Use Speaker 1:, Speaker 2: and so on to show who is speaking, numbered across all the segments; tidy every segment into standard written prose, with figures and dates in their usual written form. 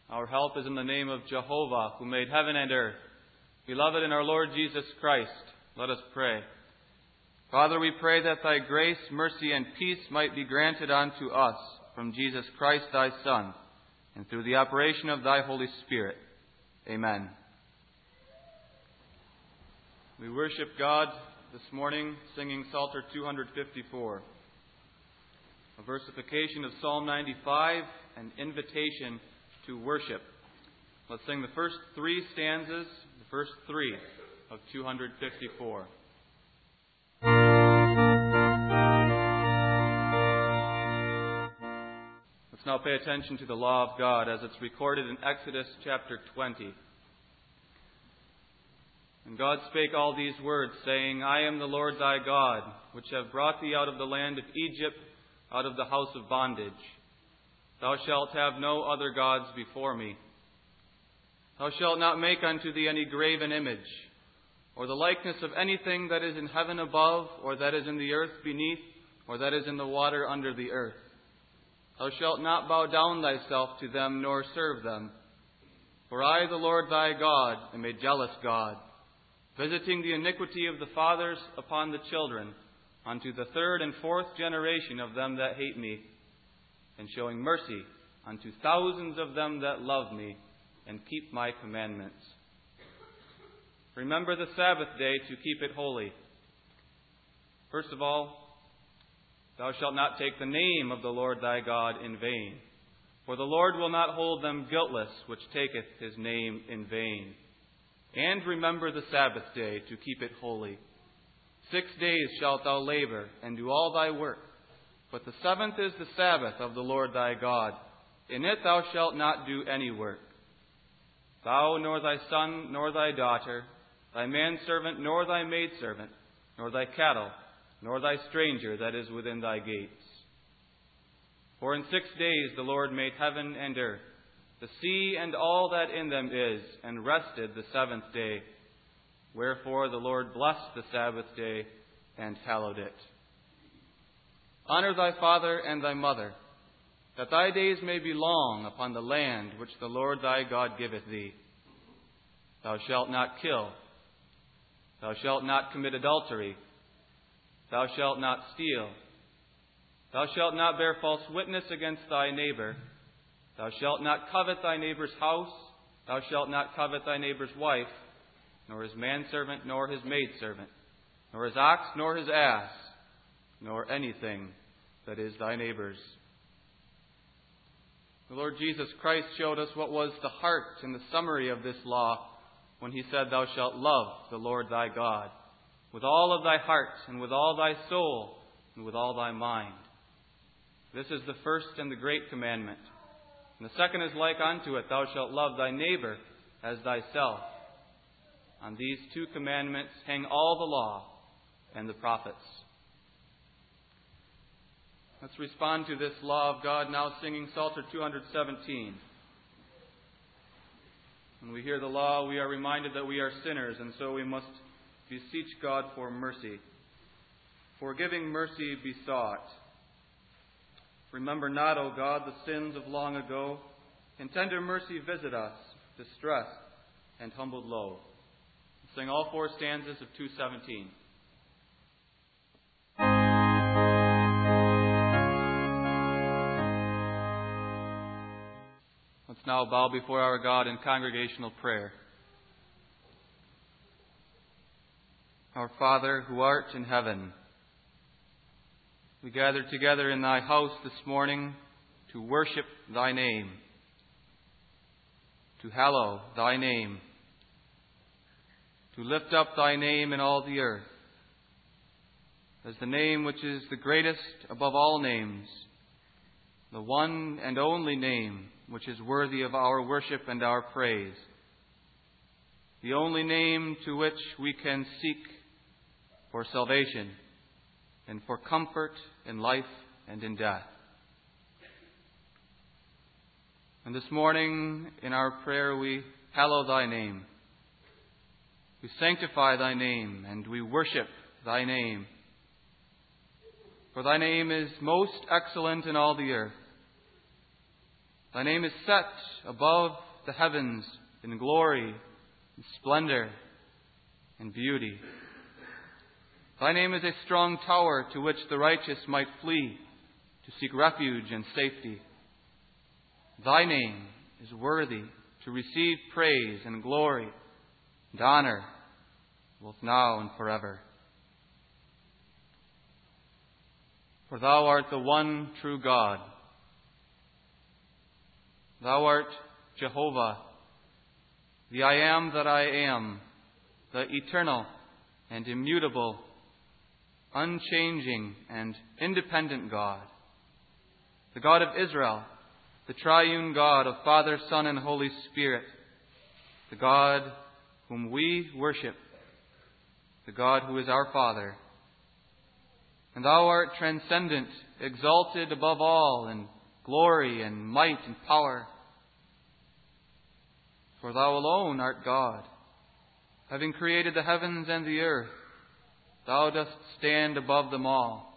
Speaker 1: Our help is in the name of Jehovah, who made heaven and earth. Beloved in our Lord Jesus Christ, let us pray. Father, we pray that thy grace, mercy, and peace might be granted unto us from Jesus Christ, thy Son, and through the operation of thy Holy Spirit. Amen. We worship God this morning singing Psalter 254, a versification of Psalm 95, an invitation to worship. Let's sing the first three stanzas, the first three of 254. Let's now pay attention to the law of God as it's recorded in Exodus chapter 20. And God spake all these words, saying, I am the Lord thy God, which have brought thee out of the land of Egypt, out of the house of bondage. Thou shalt have no other gods before me. Thou shalt not make unto thee any graven image, or the likeness of anything that is in heaven above, or that is in the earth beneath, or that is in the water under the earth. Thou shalt not bow down thyself to them, nor serve them. For I, the Lord thy God, am a jealous God, visiting the iniquity of the fathers upon the children, unto the third and fourth generation of them that hate me, and showing mercy unto thousands of them that love me, and keep my commandments. Remember the Sabbath day to keep it holy. First of all, thou shalt not take the name of the Lord thy God in vain, for the Lord will not hold them guiltless which taketh his name in vain. And remember the Sabbath day to keep it holy. 6 days shalt thou labor and do all thy work, but the seventh is the Sabbath of the Lord thy God. In it thou shalt not do any work. Thou, nor thy son, nor thy daughter, thy manservant, nor thy maidservant, nor thy cattle, nor thy stranger that is within thy gates. For in 6 days the Lord made heaven and earth, the sea and all that in them is, and rested the seventh day. Wherefore the Lord blessed the Sabbath day and hallowed it. Honor thy father and thy mother, that thy days may be long upon the land which the Lord thy God giveth thee. Thou shalt not kill. Thou shalt not commit adultery. Thou shalt not steal. Thou shalt not bear false witness against thy neighbor. Thou shalt not covet thy neighbor's house. Thou shalt not covet thy neighbor's wife, nor his manservant, nor his maidservant, nor his ox, nor his ass, nor anything that is thy neighbor's. The Lord Jesus Christ showed us what was the heart and the summary of this law when he said, Thou shalt love the Lord thy God with all of thy heart, and with all thy soul, and with all thy mind. This is the first and the great commandment. And the second is like unto it, Thou shalt love thy neighbor as thyself. On these two commandments hang all the law and the prophets. Let's respond to this law of God now singing Psalter 217. When we hear the law, we are reminded that we are sinners, and so we must beseech God for mercy. Forgiving mercy besought. Remember not, O God, the sins of long ago. In tender mercy visit us, distressed and humbled low. Sing all four stanzas of 217. Let's now bow before our God in congregational prayer. Our Father, who art in heaven, we gather together in thy house this morning to worship thy name, to hallow thy name, to lift up thy name in all the earth, as the name which is the greatest above all names, the one and only name which is worthy of our worship and our praise, the only name to which we can seek for salvation and for comfort in life and in death. And this morning in our prayer we hallow thy name. We sanctify thy name and we worship thy name. For thy name is most excellent in all the earth. Thy name is set above the heavens in glory and splendor and beauty. Thy name is a strong tower to which the righteous might flee to seek refuge and safety. Thy name is worthy to receive praise and glory and honor, both now and forever. For thou art the one true God. Thou art Jehovah, the I am that I am, the eternal and immutable, unchanging and independent God, the God of Israel, the triune God of Father, Son, and Holy Spirit, the God whom we worship, the God who is our Father. And thou art transcendent, exalted above all in glory and might and power. For thou alone art God. Having created the heavens and the earth, thou dost stand above them all.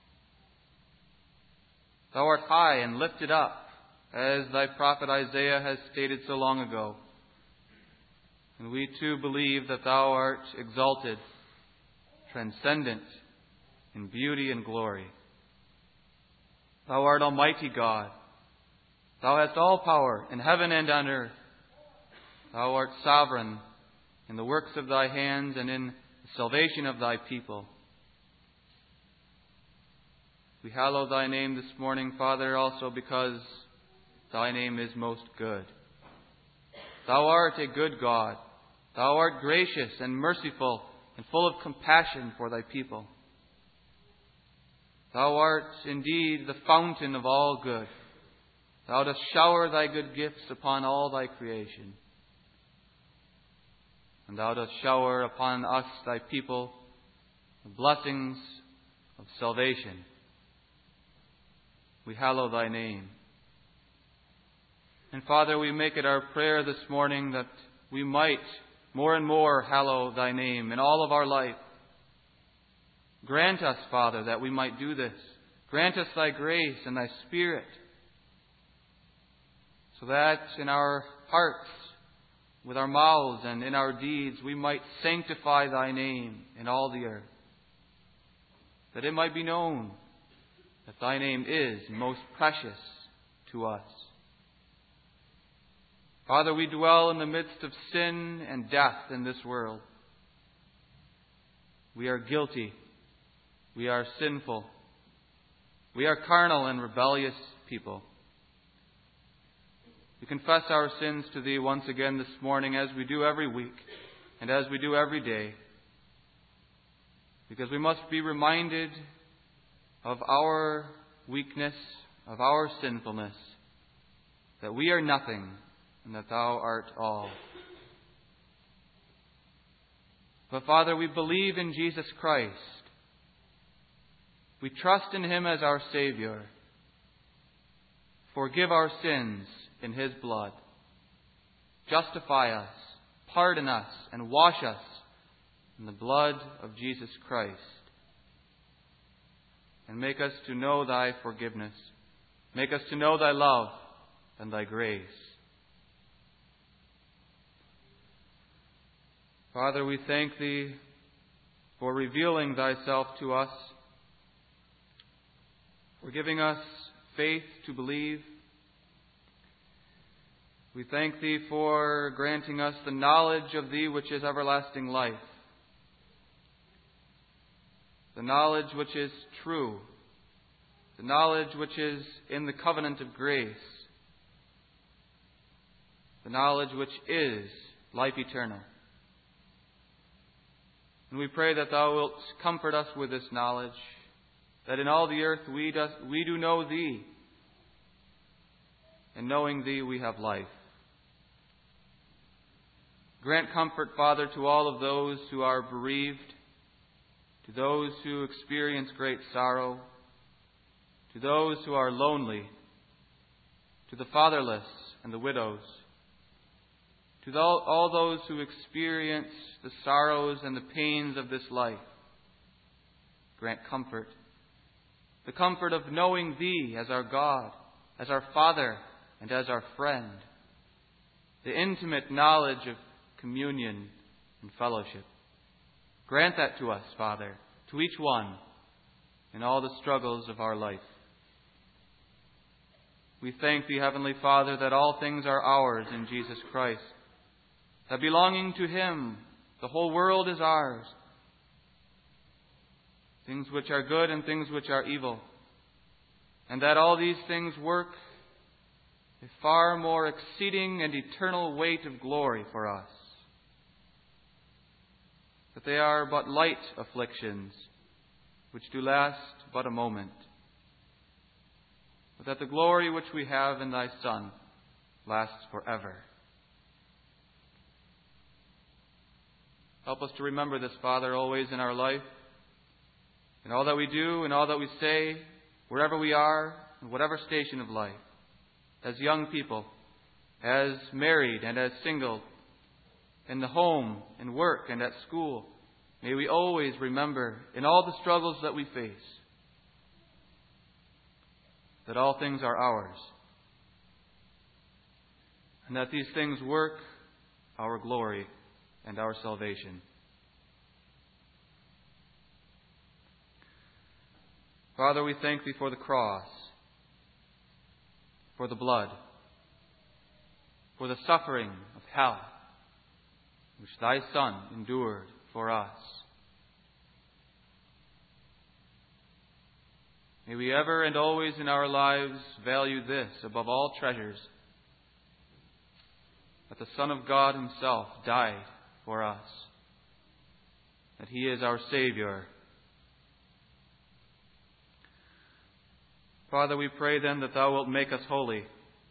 Speaker 1: Thou art high and lifted up, as thy prophet Isaiah has stated so long ago. And we too believe that thou art exalted, transcendent, in beauty and glory. Thou art Almighty God. Thou hast all power in heaven and on earth. Thou art sovereign in the works of thy hands and in the salvation of thy people. We hallow thy name this morning, Father, also because thy name is most good. Thou art a good God. Thou art gracious and merciful and full of compassion for thy people. Thou art indeed the fountain of all good. Thou dost shower thy good gifts upon all thy creation. And thou dost shower upon us, thy people, the blessings of salvation. We hallow thy name. And Father, we make it our prayer this morning that we might more and more hallow thy name in all of our life. Grant us, Father, that we might do this. Grant us thy grace and thy Spirit, so that in our hearts, with our mouths and in our deeds, we might sanctify thy name in all the earth, that it might be known that thy name is most precious to us. Father, we dwell in the midst of sin and death in this world. We are guilty. We are sinful. We are carnal and rebellious people. We confess our sins to thee once again this morning, as we do every week and as we do every day, because we must be reminded of our weakness, of our sinfulness, that we are nothing and that thou art all. But Father, we believe in Jesus Christ. We trust in him as our Savior. Forgive our sins in his blood. Justify us, pardon us, and wash us in the blood of Jesus Christ. And make us to know thy forgiveness. Make us to know thy love and thy grace. Father, we thank thee for revealing thyself to us, for giving us faith to believe. We thank thee for granting us the knowledge of thee which is everlasting life, the knowledge which is true, the knowledge which is in the covenant of grace, the knowledge which is life eternal. And we pray that thou wilt comfort us with this knowledge, that in all the earth we do know thee, and knowing thee we have life. Grant comfort, Father, to all of those who are bereaved, to those who experience great sorrow, to those who are lonely, to the fatherless and the widows, to all those who experience the sorrows and the pains of this life. Grant comfort, the comfort of knowing thee as our God, as our Father, and as our friend, the intimate knowledge of communion and fellowship. Grant that to us, Father, to each one, in all the struggles of our life. We thank Thee, Heavenly Father, that all things are ours in Jesus Christ, that belonging to Him, the whole world is ours, things which are good and things which are evil, and that all these things work a far more exceeding and eternal weight of glory for us, that they are but light afflictions, which do last but a moment, but that the glory which we have in Thy Son lasts forever. Help us to remember this, Father, always in our life, in all that we do, in all that we say, wherever we are, in whatever station of life, as young people, as married and as single, in the home, in work, and at school. May we always remember, in all the struggles that we face, that all things are ours, and that these things work our glory and our salvation. Father, we thank Thee for the cross, for the blood, for the suffering of hell, which Thy Son endured for us. May we ever and always in our lives value this above all treasures, that the Son of God Himself died for us, that He is our Savior. Father, we pray then that Thou wilt make us holy.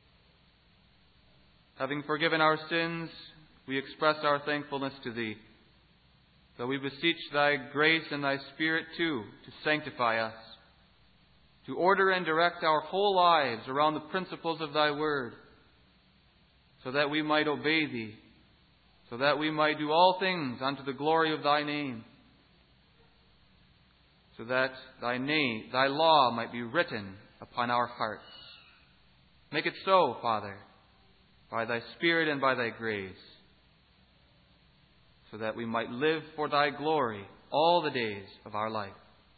Speaker 1: Having forgiven our sins, we express our thankfulness to Thee, though we beseech Thy grace and Thy Spirit too to sanctify us, to order and direct our whole lives around the principles of Thy Word, so that we might obey Thee, so that we might do all things unto the glory of Thy name, so that Thy law might be written upon our hearts. Make it so, Father, by Thy Spirit and by Thy grace, so that we might live for Thy glory all the days of our life.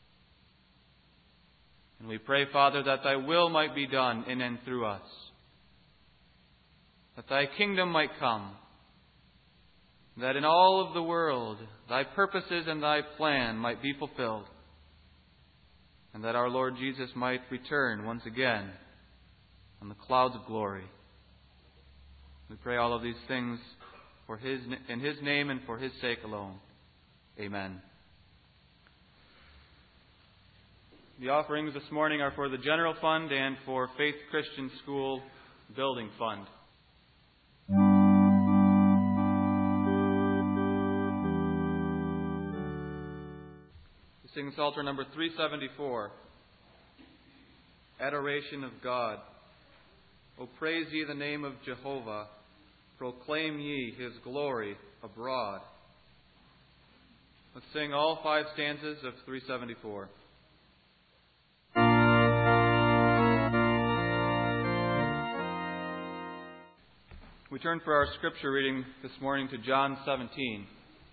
Speaker 1: And we pray, Father, that Thy will might be done in and through us, that Thy kingdom might come, that in all of the world Thy purposes and Thy plan might be fulfilled, and that our Lord Jesus might return once again on the clouds of glory. We pray all of these things in His name and for His sake alone. Amen. The offerings this morning are for the General Fund and for Faith Christian School Building Fund. We sing Psalter number 374, Adoration of God. O praise ye the name of Jehovah, proclaim ye His glory abroad. Let's sing all 5 stanzas of 374. We turn for our scripture reading this morning to John 17.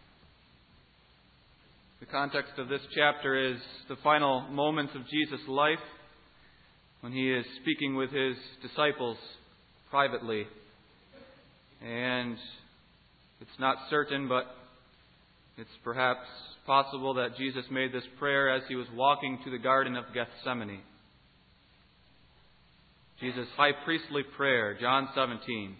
Speaker 1: The context of this chapter is the final moments of Jesus' life when He is speaking with His disciples privately. And it's not certain, but it's perhaps possible that Jesus made this prayer as He was walking to the Garden of Gethsemane. Jesus' high priestly prayer, John 17.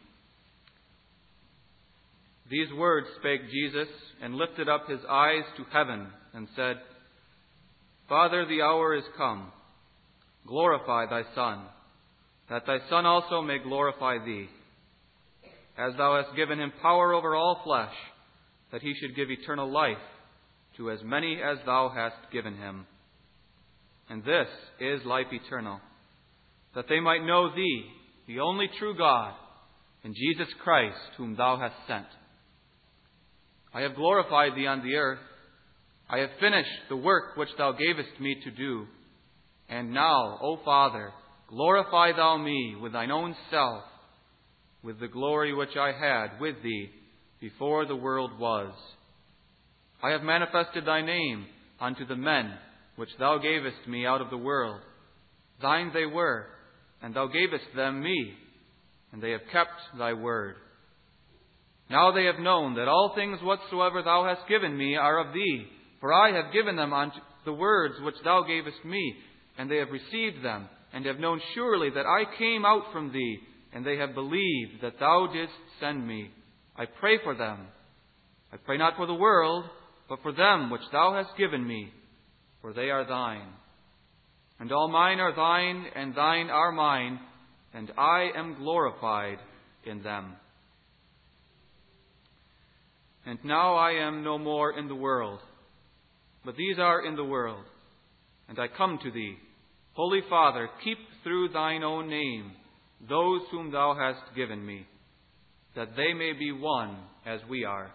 Speaker 1: These words spake Jesus, and lifted up His eyes to heaven, and said, Father, the hour is come. Glorify Thy Son, that Thy Son also may glorify Thee, as Thou hast given Him power over all flesh, that He should give eternal life to as many as Thou hast given Him. And this is life eternal, that they might know Thee, the only true God, and Jesus Christ, whom Thou hast sent. I have glorified Thee on the earth. I have finished the work which Thou gavest me to do. And now, O Father, glorify thou me with thine own self, with the glory which I had with thee before the world was. I have manifested thy name unto the men which thou gavest me out of the world. Thine they were, and thou gavest them me, and they have kept thy word. Now they have known that all things whatsoever thou hast given me are of thee, for I have given them unto the words which thou gavest me, and they have received them, and have known surely that I came out from thee, and they have believed that thou didst send me. I pray for them. I pray not for the world, but for them which thou hast given me, for they are thine. And all mine are thine, and thine are mine, and I am glorified in them. And now I am no more in the world, but these are in the world, and I come to thee. Holy Father, keep through thine own name those whom thou hast given me, that they may be one as we are.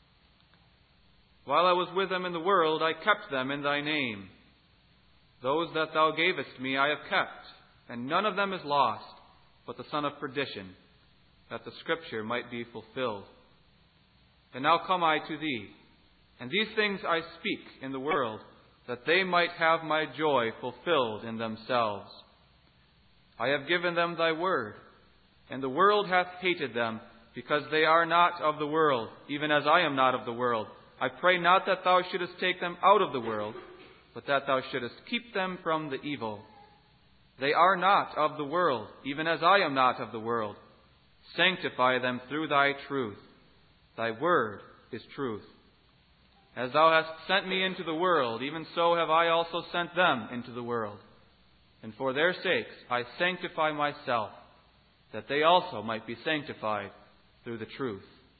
Speaker 1: While I was with them in the world, I kept them in thy name. Those that thou gavest me I have kept, and none of them is lost, but the son of perdition, that the scripture might be fulfilled. And now come I to thee, and these things I speak in the world, that they might have my joy fulfilled in themselves. I have given them thy word, and the world hath hated them, because they are not of the world, even as I am not of the world. I pray not that thou shouldest take them out of the world, but that thou shouldest keep them from the evil. They are not of the world, even as I am not of the world. Sanctify them through thy truth. Thy word is truth. As thou hast sent me into the world, even so have I also sent them into the world. And for their sakes I sanctify myself, that they also might be sanctified through the truth.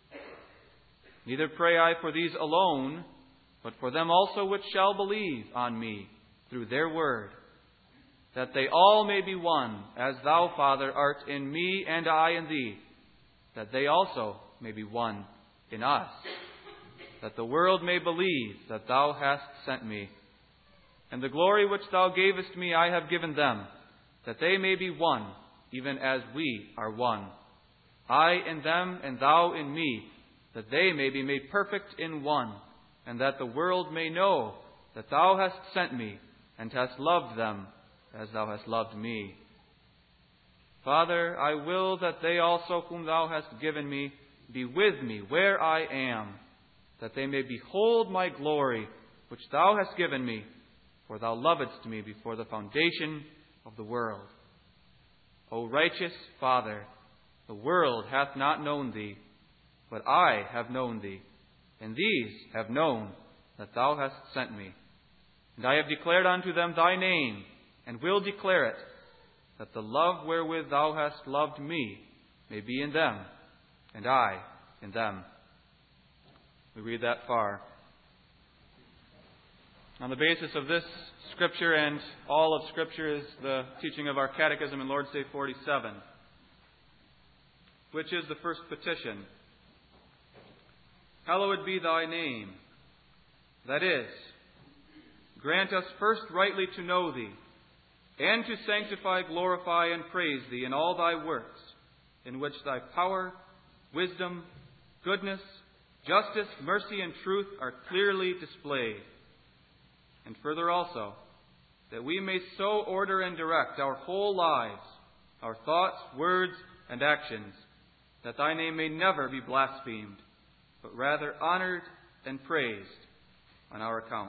Speaker 1: Neither pray I for these alone, but for them also which shall believe on me through their word, that they all may be one, as thou, Father, art in me and I in thee, that they also may be one in us, that the world may believe that thou hast sent me. And the glory which thou gavest me I have given them, that they may be one, even as we are one. I in them, and thou in me, that they may be made perfect in one, and that the world may know that thou hast sent me, and hast loved them as thou hast loved me. Father, I will that they also whom thou hast given me be with me where I am, that they may behold my glory, which thou hast given me, for thou lovedst me before the foundation of the world. O righteous Father, the world hath not known thee, but I have known thee, and these have known that thou hast sent me. And I have declared unto them thy name, and will declare it, that the love wherewith thou hast loved me may be in them, and I in them. We read that far. On the basis of this Scripture and all of Scripture is the teaching of our Catechism in Lord's Day 47, which is the first petition. Hallowed be thy name. That is, grant us first rightly to know thee, and to sanctify, glorify, and praise thee in all thy works, in which thy power, wisdom, goodness, justice, mercy, and truth are clearly displayed. And further also, that we may so order and direct our whole lives, our thoughts, words, and actions, that thy name may never be blasphemed, but rather honored and praised on our account.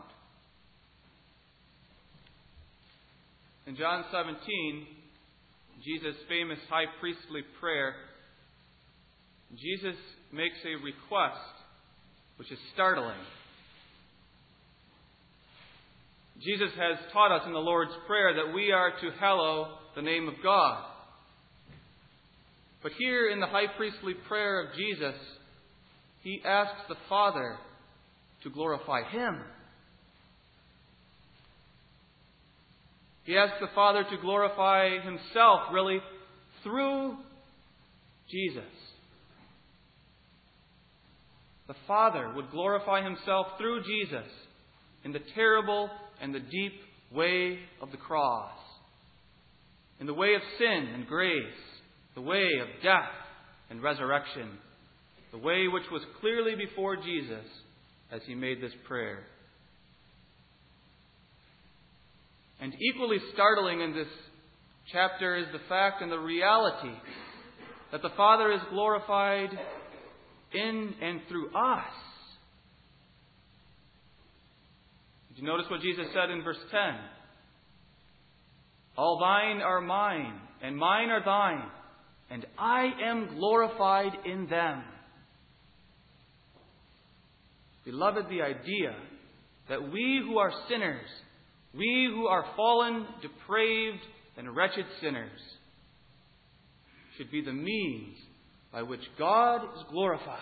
Speaker 1: In John 17, Jesus' famous high priestly prayer, Jesus makes a request which is startling. Jesus has taught us in the Lord's Prayer that we are to hallow the name of God. But here in the high priestly prayer of Jesus, he asks the Father to glorify him. He asks the Father to glorify himself, really, through Jesus. The Father would glorify himself through Jesus in the terrible and the deep way of the cross. in the way of sin and grace, the way of death and resurrection, the way which was clearly before Jesus as he made this prayer. And equally startling in this chapter is the fact and the reality that the Father is glorified in and through us. Did you notice what Jesus said in verse 10? All thine are mine, and mine are thine, and I am glorified in them. Beloved, the idea that we who are sinners, we who are fallen, depraved, and wretched sinners, should be the means by which God is glorified,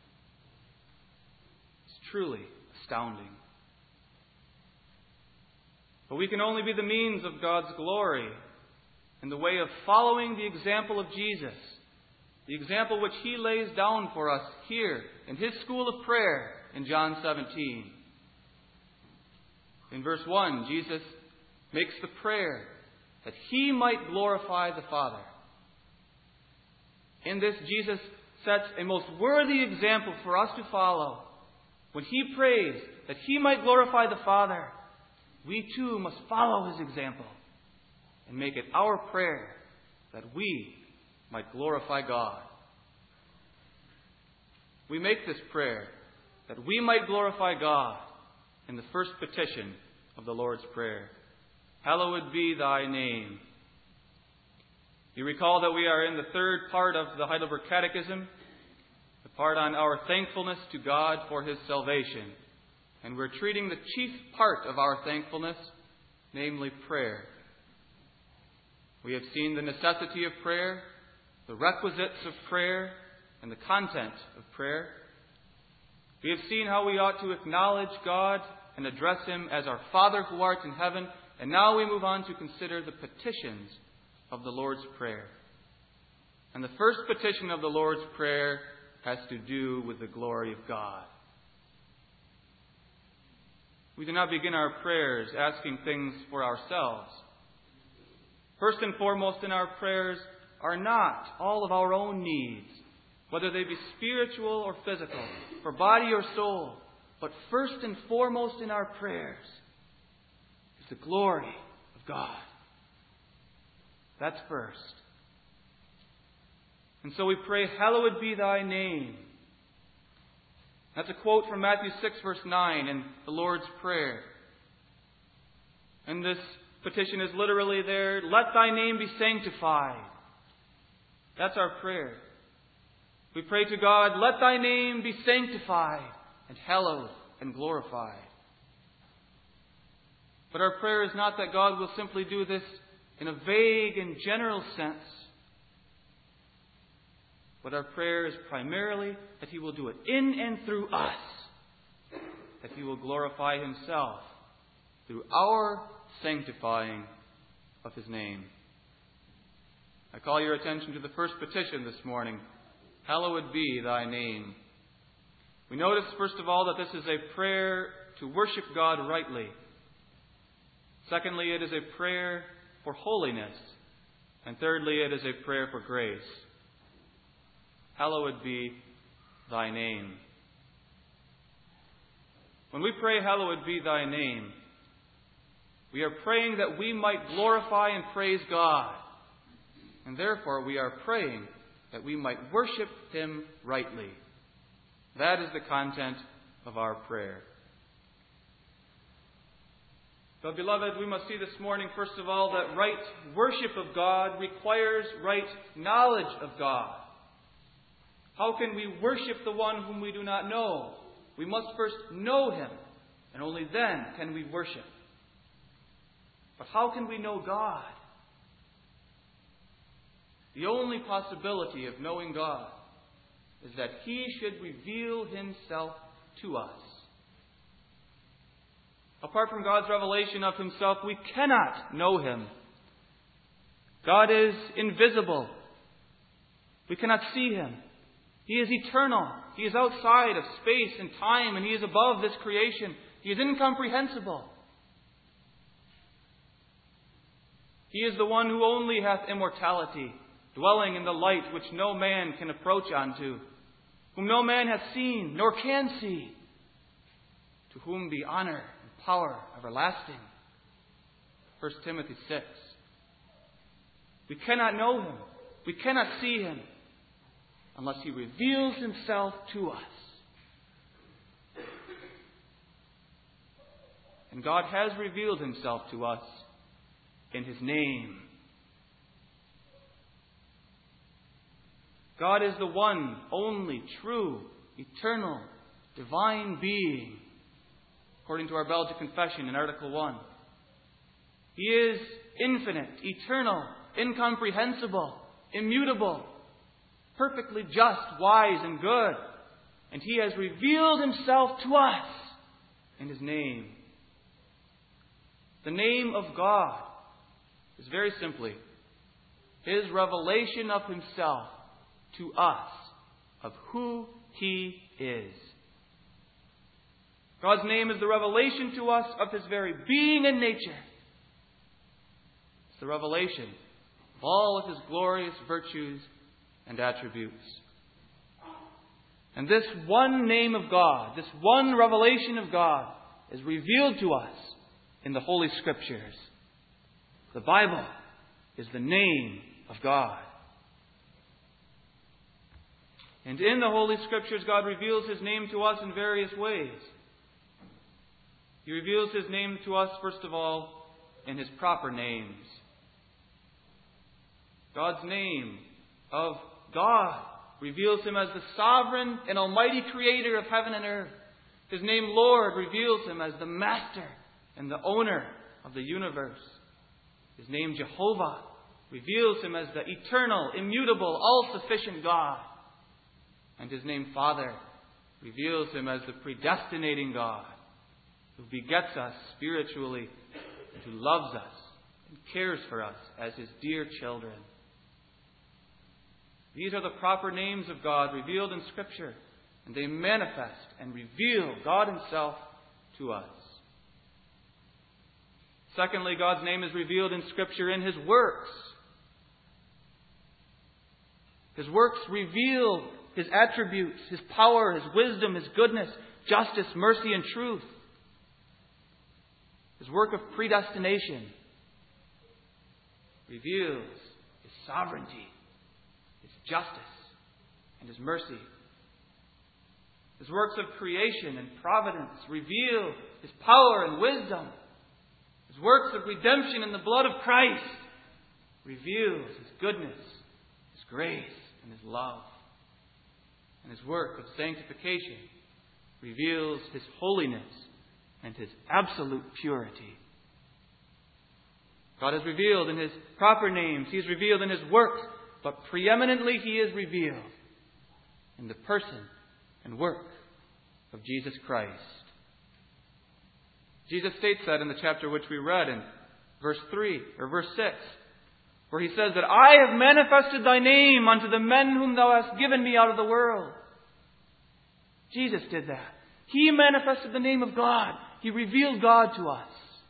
Speaker 1: is truly astounding. But we can only be the means of God's glory in the way of following the example of Jesus, the example which he lays down for us here in his school of prayer in John 17. In verse 1, Jesus makes the prayer that he might glorify the Father. In this, Jesus sets a most worthy example for us to follow. When he prays that he might glorify the Father, we too must follow his example and make it our prayer that we might glorify God. We make this prayer that we might glorify God in the first petition of the Lord's Prayer. Hallowed be thy name. You recall that we are in the third part of the Heidelberg Catechism, the part on our thankfulness to God for his salvation. And we're treating the chief part of our thankfulness, namely prayer. We have seen the necessity of prayer, the requisites of prayer, and the content of prayer. We have seen how we ought to acknowledge God and address him as our Father who art in heaven. And now we move on to consider the petitions of the Lord's Prayer. And the first petition of the Lord's Prayer has to do with the glory of God. We do not begin our prayers asking things for ourselves. First and foremost in our prayers are not all of our own needs, whether they be spiritual or physical, for body or soul, but first and foremost in our prayers is the glory of God. That's first. And so we pray, hallowed be thy name. That's a quote from Matthew 6, verse 9 in the Lord's Prayer. And this petition is literally there, let thy name be sanctified. That's our prayer. We pray to God, let thy name be sanctified and hallowed and glorified. But our prayer is not that God will simply do this in a vague and general sense. But our prayer is primarily that he will do it in and through us. That he will glorify himself through our sanctifying of his name. I call your attention to the first petition this morning. Hallowed be thy name. We notice, first of all, that this is a prayer to worship God rightly. Secondly, it is a prayer for holiness. And thirdly, it is a prayer for grace. Hallowed be thy name. When we pray, hallowed be thy name, we are praying that we might glorify and praise God. And therefore, we are praying that we might worship him rightly. That is the content of our prayer. But beloved, we must see this morning, first of all, that right worship of God requires right knowledge of God. How can we worship the one whom we do not know? We must first know him, and only then can we worship. But how can we know God? The only possibility of knowing God is that he should reveal himself to us. Apart from God's revelation of himself, we cannot know him. God is invisible. We cannot see him. He is eternal. He is outside of space and time, and he is above this creation. He is incomprehensible. He is the one who only hath immortality, dwelling in the light which no man can approach unto, whom no man hath seen nor can see, to whom be honor and power everlasting. 1 Timothy 6. We cannot know Him, we cannot see Him, unless He reveals Himself to us. And God has revealed Himself to us in His name. God is the one, only, true, eternal, divine being, according to our Belgic Confession in Article 1. He is infinite, eternal, incomprehensible, immutable, perfectly just, wise, and good. And He has revealed Himself to us in His name. The name of God is very simply His revelation of Himself to us, of who He is. God's name is the revelation to us of His very being and nature. It's the revelation of all of His glorious virtues and attributes. And this one name of God, this one revelation of God, is revealed to us in the Holy Scriptures. The Bible is the name of God. And in the Holy Scriptures, God reveals His name to us in various ways. He reveals His name to us, first of all, in His proper names. God's name of God reveals Him as the sovereign and almighty creator of heaven and earth. His name, Lord, reveals Him as the master and the owner of the universe. His name, Jehovah, reveals Him as the eternal, immutable, all-sufficient God. And His name, Father, reveals Him as the predestinating God, who begets us spiritually and who loves us and cares for us as His dear children. These are the proper names of God revealed in Scripture, and they manifest and reveal God Himself to us. Secondly, God's name is revealed in Scripture in His works. His works reveal His attributes, His power, His wisdom, His goodness, justice, mercy, and truth. His work of predestination reveals His sovereignty, His justice, and His mercy. His works of creation and providence reveal His power and wisdom. His works of redemption in the blood of Christ reveals His goodness, His grace, and His love. And His work of sanctification reveals His holiness and His absolute purity. God is revealed in His proper names. He is revealed in His works. But preeminently He is revealed in the person and work of Jesus Christ. Jesus states that in the chapter which we read in verse 3 or verse 6, where He says that I have manifested Thy name unto the men whom Thou hast given me out of the world. Jesus did that. He manifested the name of God. He revealed God to us.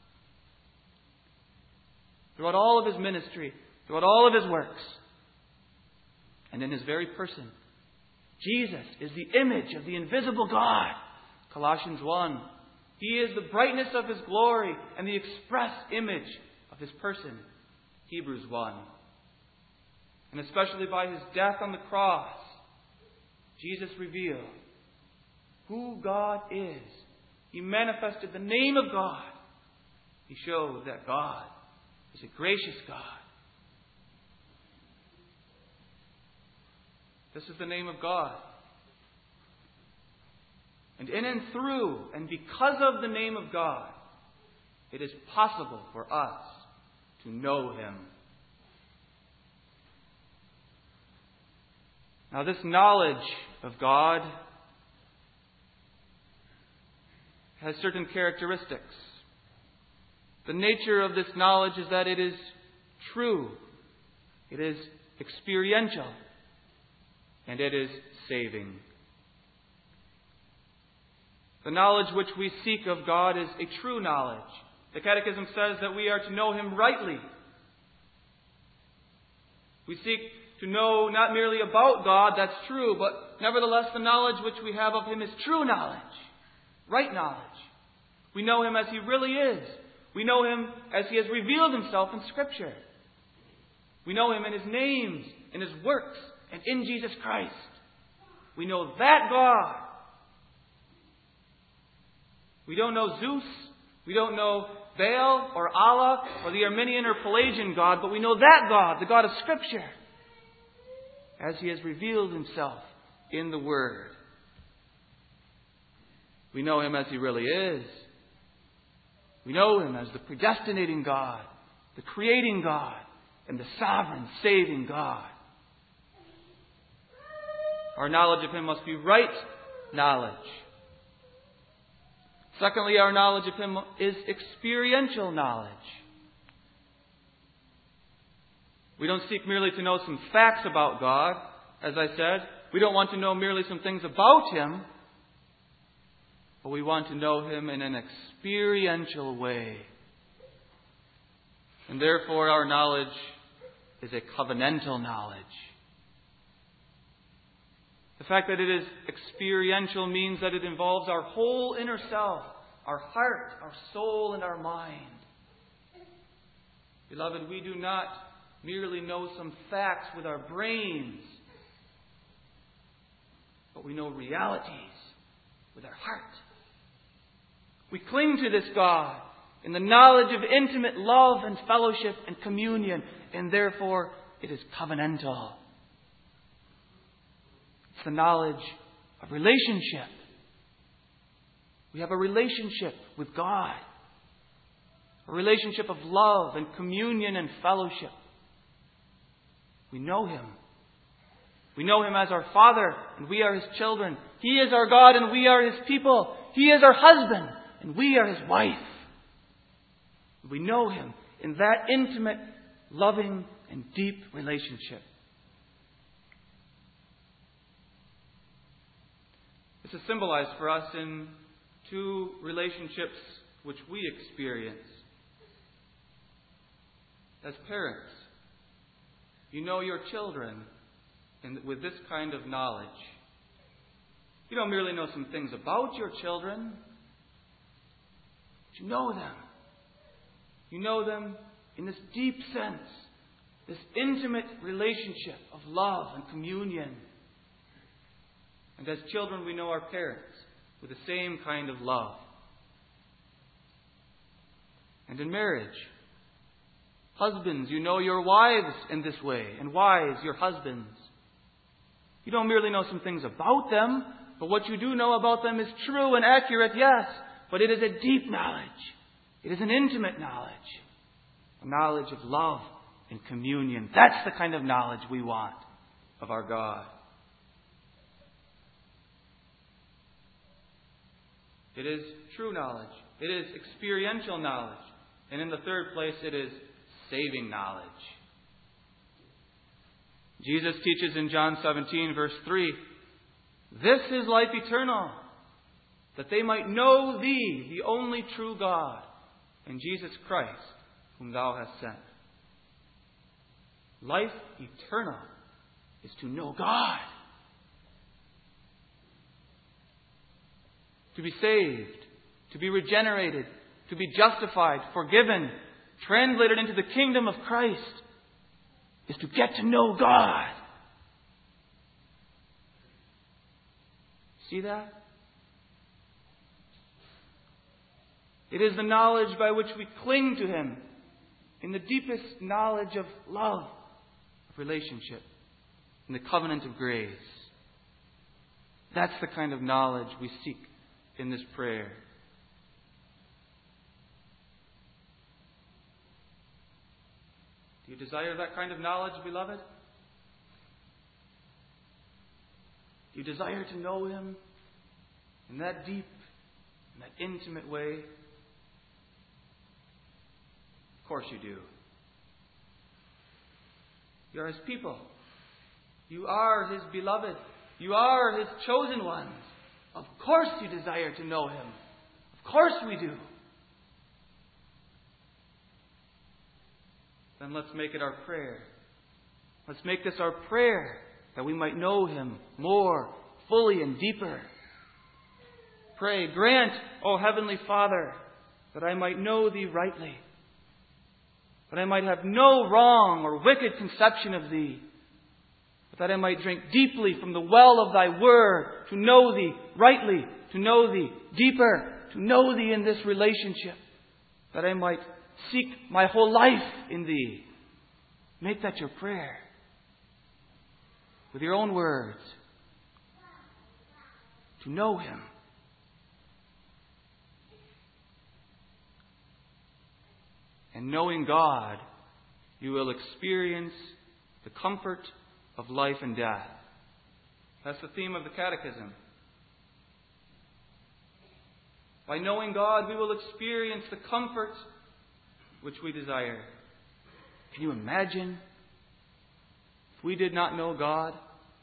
Speaker 1: Throughout all of His ministry, throughout all of His works, and in His very person. Jesus is the image of the invisible God. Colossians 1. He is the brightness of His glory and the express image of His person. Hebrews 1. And especially by His death on the cross, Jesus revealed who God is. He manifested the name of God. He showed that God is a gracious God. This is the name of God. And in and through and because of the name of God, it is possible for us to know Him. Now, this knowledge of God has certain characteristics. The nature of this knowledge is that it is true, it is experiential, and it is saving. The knowledge which we seek of God is a true knowledge. The Catechism says that we are to know Him rightly, We seek to know not merely about God, that's true, but nevertheless the knowledge which we have of Him is true knowledge, right knowledge. We know Him as He really is. We know Him as He has revealed Himself in Scripture. We know Him in His names, in His works, and in Jesus Christ. We know that God. We don't know Zeus. We don't know Baal or Allah or the Arminian or Pelagian God, but we know that God, the God of Scripture, as He has revealed Himself in the Word. We know Him as He really is. We know Him as the predestinating God, the creating God, and the sovereign, saving God. Our knowledge of Him must be right knowledge. Secondly, our knowledge of Him is experiential knowledge. We don't seek merely to know some facts about God, as I said. We don't want to know merely some things about Him, but we want to know Him in an experiential way. And therefore our knowledge is a covenantal knowledge. The fact that it is experiential means that it involves our whole inner self, our heart, our soul, and our mind. Beloved, we do not merely know some facts with our brains, but we know realities with our heart. We cling to this God in the knowledge of intimate love and fellowship and communion, and therefore it is covenantal. It's the knowledge of relationship. We have a relationship with God, a relationship of love and communion and fellowship. We know Him. We know Him as our Father, and we are His children. He is our God, and we are His people. He is our husband, and we are His wife. We know Him in that intimate, loving, and deep relationship. This is symbolized for us in two relationships which we experience. As parents, you know your children with this kind of knowledge. You don't merely know some things about your children, but you know them. You know them in this deep sense, this intimate relationship of love and communion. And as children, we know our parents with the same kind of love. And in marriage, husbands, you know your wives in this way, and wives, your husbands. You don't merely know some things about them, but what you do know about them is true and accurate, yes, but it is a deep knowledge. It is an intimate knowledge, a knowledge of love and communion. That's the kind of knowledge we want of our God. It is true knowledge. It is experiential knowledge. And in the third place, it is saving knowledge. Jesus teaches in John 17, verse 3, "This is life eternal, that they might know Thee, the only true God, and Jesus Christ, whom Thou hast sent." Life eternal is to know God. To be saved, to be regenerated, to be justified, forgiven, translated into the kingdom of Christ, is to get to know God. See that? It is the knowledge by which we cling to Him in the deepest knowledge of love, of relationship, in the covenant of grace. That's the kind of knowledge we seek in this prayer. Do you desire that kind of knowledge, beloved? Do you desire to know Him in that deep, in that intimate way? Of course you do. You are His people. You are His beloved. You are His chosen ones. Of course you desire to know Him. Of course we do. Then let's make it our prayer Let's make this our prayer, that we might know Him more fully and deeper. Pray, grant, O Heavenly Father, that I might know Thee rightly, that I might have no wrong or wicked conception of Thee, but that I might drink deeply from the well of Thy Word, to know Thee rightly, to know Thee deeper, to know Thee in this relationship, that I might seek my whole life in Thee. Make that your prayer. With your own words. To know Him. And knowing God, you will experience the comfort of life and death. That's the theme of the Catechism. By knowing God, we will experience the comfort which we desire. Can you imagine if we did not know God?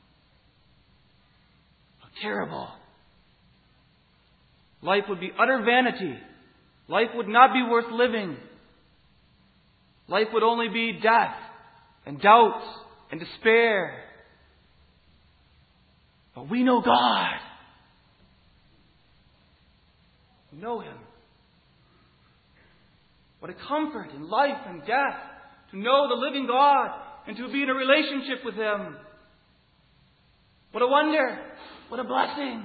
Speaker 1: How terrible. Life would be utter vanity. Life would not be worth living. Life would only be death and doubt and despair. But we know God. We know Him. What a comfort in life and death to know the living God and to be in a relationship with Him. What a wonder. What a blessing.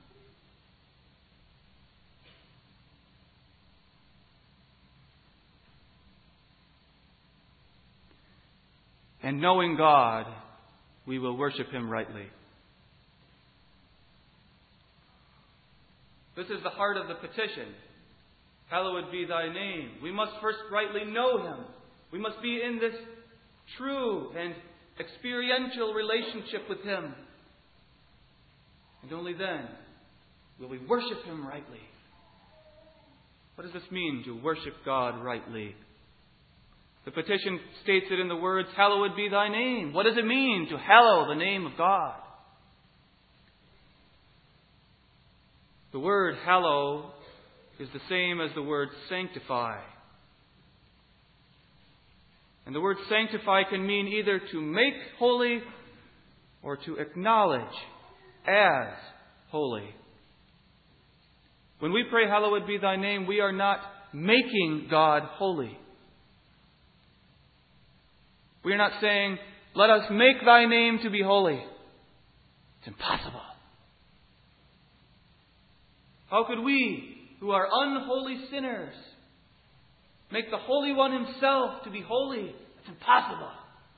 Speaker 1: And knowing God, we will worship Him rightly. This is the heart of the petition. Hallowed be Thy name. We must first rightly know Him. We must be in this true and experiential relationship with Him. And only then will we worship Him rightly. What does this mean, to worship God rightly? The petition states it in the words, Hallowed be Thy name. What does it mean to hallow the name of God? The word hallow is the same as the word sanctify. And the word sanctify can mean either to make holy or to acknowledge as holy. When we pray, Hallowed be Thy name, we are not making God holy. We are not saying, let us make Thy name to be holy. It's impossible. How could we, who are unholy sinners, make the Holy One Himself to be holy? It's impossible.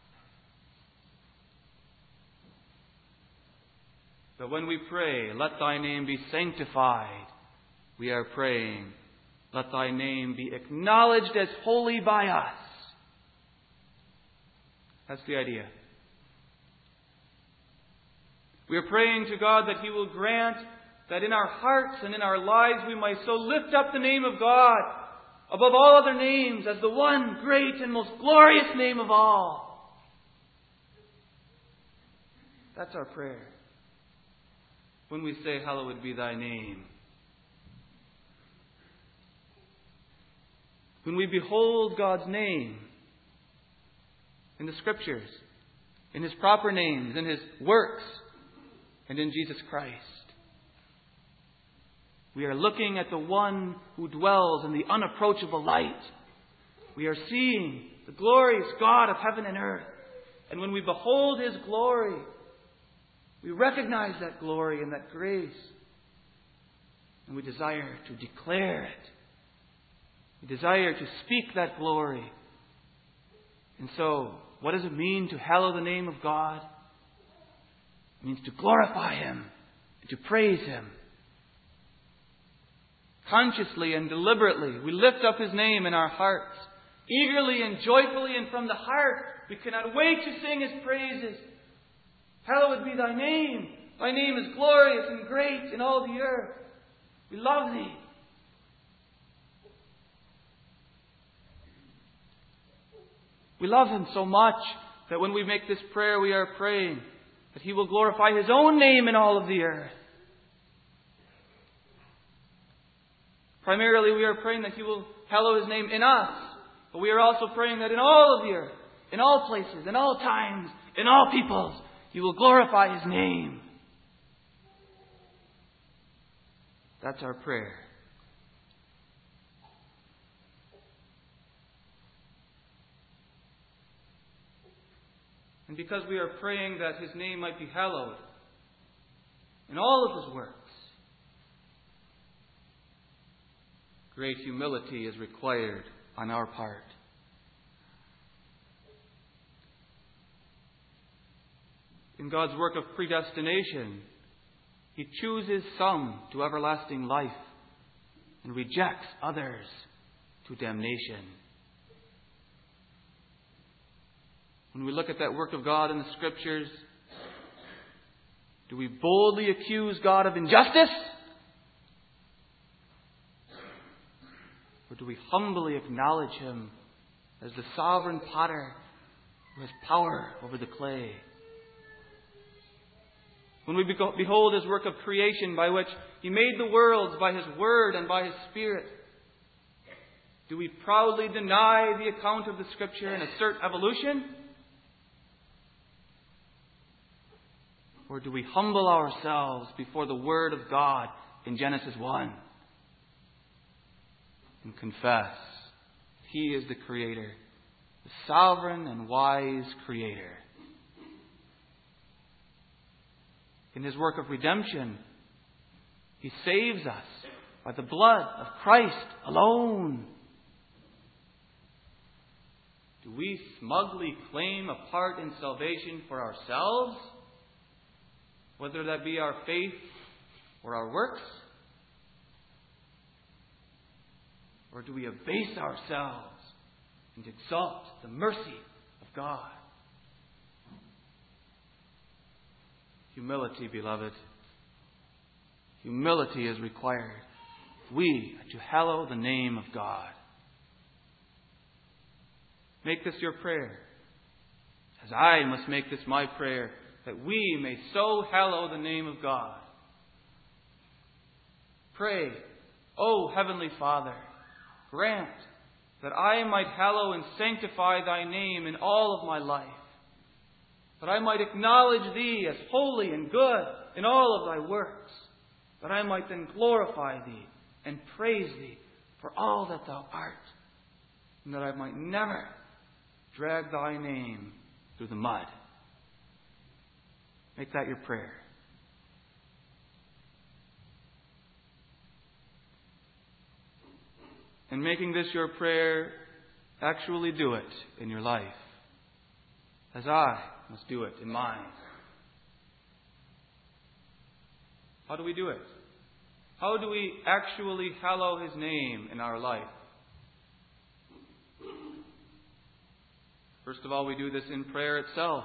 Speaker 1: But when we pray, let Thy name be sanctified, we are praying, let Thy name be acknowledged as holy by us. That's the idea. We are praying to God that He will grant that in our hearts and in our lives we might so lift up the name of God above all other names as the one great and most glorious name of all. That's our prayer. When we say, Hallowed be Thy name. When we behold God's name in the Scriptures, in His proper names, in His works, and in Jesus Christ, we are looking at the one who dwells in the unapproachable light. We are seeing the glorious God of heaven and earth. And when we behold His glory, we recognize that glory and that grace. And we desire to declare it. We desire to speak that glory. And so, what does it mean to hallow the name of God? It means to glorify Him, and to praise Him. Consciously and deliberately, we lift up His name in our hearts. Eagerly and joyfully and from the heart, we cannot wait to sing His praises. Hallowed be Thy name. Thy name is glorious and great in all the earth. We love Thee. We love Him so much that when we make this prayer, we are praying that He will glorify His own name in all of the earth. Primarily, we are praying that He will hallow His name in us. But we are also praying that in all of the earth, in all places, in all times, in all peoples, you will glorify His name. That's our prayer. And because we are praying that His name might be hallowed in all of His works, great humility is required on our part. In God's work of predestination, He chooses some to everlasting life and rejects others to damnation. When we look at that work of God in the Scriptures, do we boldly accuse God of injustice? Or do we humbly acknowledge Him as the sovereign potter who has power over the clay? When we behold His work of creation by which He made the worlds by His Word and by His Spirit, do we proudly deny the account of the Scripture and assert evolution? Or do we humble ourselves before the Word of God in Genesis 1 and confess He is the Creator, the sovereign and wise Creator? In His work of redemption, He saves us by the blood of Christ alone. Do we smugly claim a part in salvation for ourselves, whether that be our faith or our works? Or do we abase ourselves and exalt the mercy of God? Humility, beloved. Humility is required if we are to hallow the name of God. Make this your prayer, as I must make this my prayer, that we may so hallow the name of God. Pray, O Heavenly Father, grant that I might hallow and sanctify Thy name in all of my life, that I might acknowledge Thee as holy and good in all of Thy works, that I might then glorify Thee and praise Thee for all that Thou art, and that I might never drag Thy name through the mud. Make that your prayer. And making this your prayer, actually do it in your life, as I must do it in mine. How do we do it? How do we actually hallow His name in our life? First of all, we do this in prayer itself.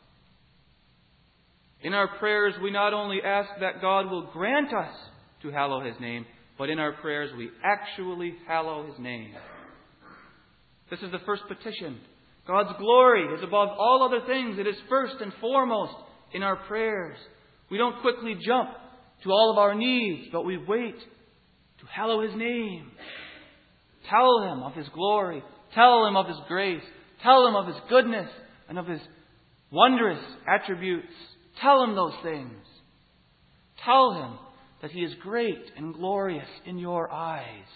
Speaker 1: In our prayers, we not only ask that God will grant us to hallow His name, but in our prayers, we actually hallow His name. This is the first petition. God's glory is above all other things. It is first and foremost in our prayers. We don't quickly jump to all of our needs, but we wait to hallow His name. Tell Him of His glory. Tell Him of His grace. Tell Him of His goodness and of His wondrous attributes. Tell Him those things. Tell Him that He is great and glorious in your eyes.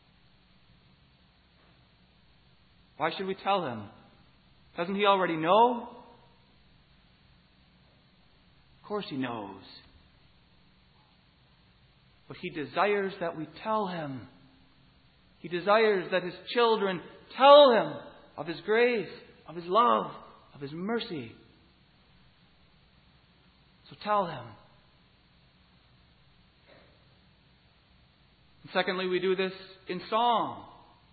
Speaker 1: Why should we tell Him? Doesn't He already know? Of course He knows. But He desires that we tell Him. He desires that His children tell Him of His grace, of His love, of His mercy. So tell Him. And secondly, we do this in song.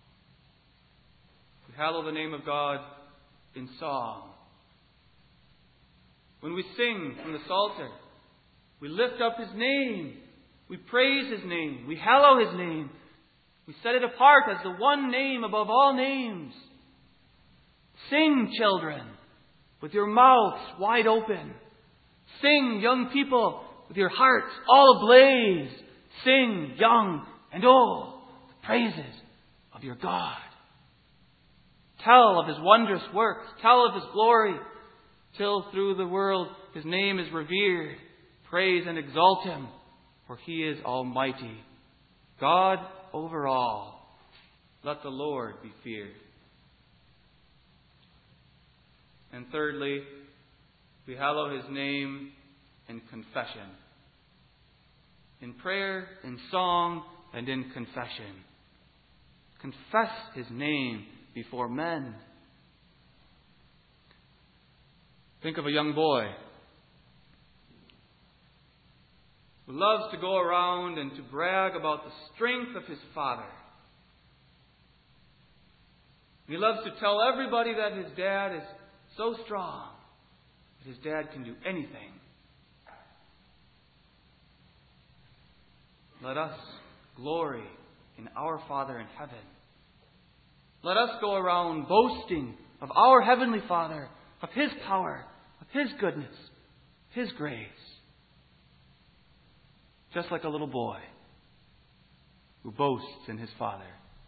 Speaker 1: We hallow the name of God in song. When we sing from the Psalter, we lift up His name. We praise His name. We hallow His name. We set it apart as the one name above all names. Sing, children, with your mouths wide open. Sing, young people, with your hearts all ablaze. Sing, young and old, the praises of your God. Tell of His wondrous works. Tell of His glory. till through the world His name is revered. Praise and exalt Him, for He is almighty, God over all. Let the Lord be feared. And thirdly, we hallow His name in confession. In prayer, in song, and in confession. Confess His name before men. Think of a young boy who loves to go around and to brag about the strength of his father. He loves to tell everybody that his dad is so strong that his dad can do anything. Let us glory in our Father in heaven. Let us go around boasting of our Heavenly Father, of His power, of His goodness, His grace. Just like a little boy who boasts in his Father.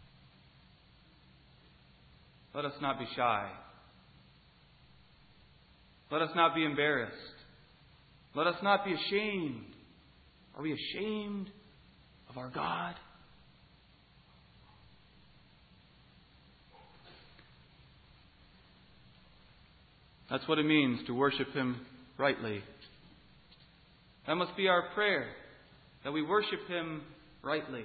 Speaker 1: Let us not be shy. Let us not be embarrassed. Let us not be ashamed. Are we ashamed of our God? That's what it means to worship Him rightly. That must be our prayer, that we worship Him rightly.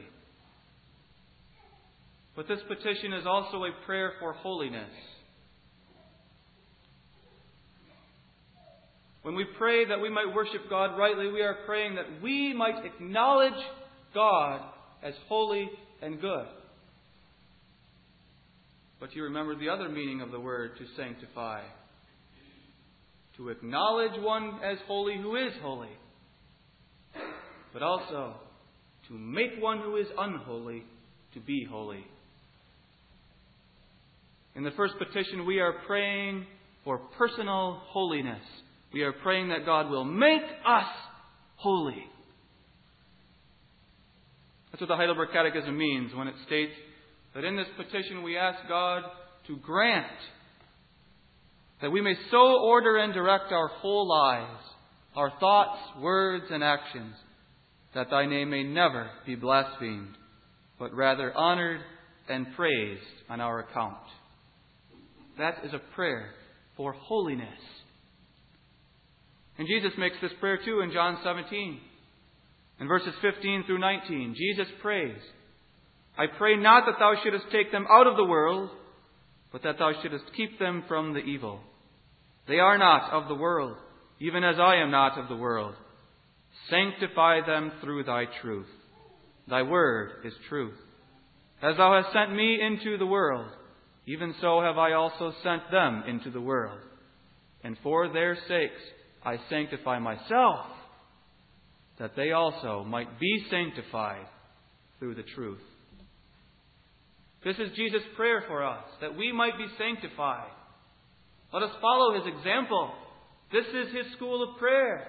Speaker 1: But this petition is also a prayer for holiness. When we pray that we might worship God rightly, we are praying that we might acknowledge God as holy and good. But you remember the other meaning of the word to sanctify. To acknowledge one as holy who is holy. But also to make one who is unholy to be holy. In the first petition, we are praying for personal holiness. We are praying that God will make us holy. That's what the Heidelberg Catechism means when it states that in this petition we ask God to grant that we may so order and direct our whole lives, our thoughts, words, and actions, that Thy name may never be blasphemed, but rather honored and praised on our account. That is a prayer for holiness. And Jesus makes this prayer too in John 17. In verses 15 through 19, Jesus prays, I pray not that Thou shouldest take them out of the world, but that Thou shouldest keep them from the evil. They are not of the world, even as I am not of the world. Sanctify them through Thy truth. Thy word is truth. As Thou hast sent me into the world, even so have I also sent them into the world. And for their sakes I sanctify myself, that they also might be sanctified through the truth. This is Jesus' prayer for us, that we might be sanctified. Let us follow His example. This is His school of prayer.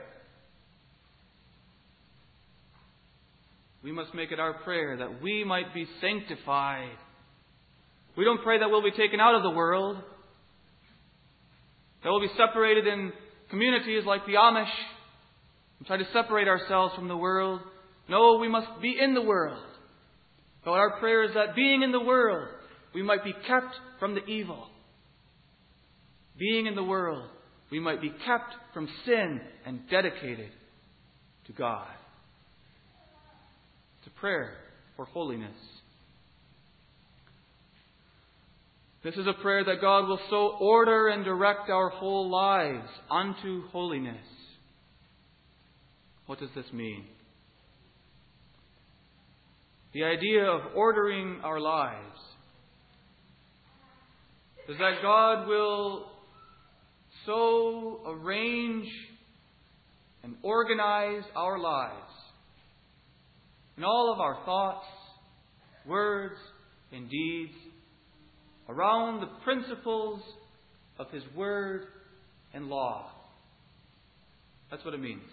Speaker 1: We must make it our prayer that we might be sanctified. We don't pray that we'll be taken out of the world, that we'll be separated in communities like the Amish and try to separate ourselves from the world. No, we must be in the world. But our prayer is that being in the world, we might be kept from the evil. Being in the world, we might be kept from sin and dedicated to God. It's a prayer for holiness. This is a prayer that God will so order and direct our whole lives unto holiness. What does this mean? The idea of ordering our lives is that God will so arrange and organize our lives in all of our thoughts, words, and deeds around the principles of His Word and law. That's what it means.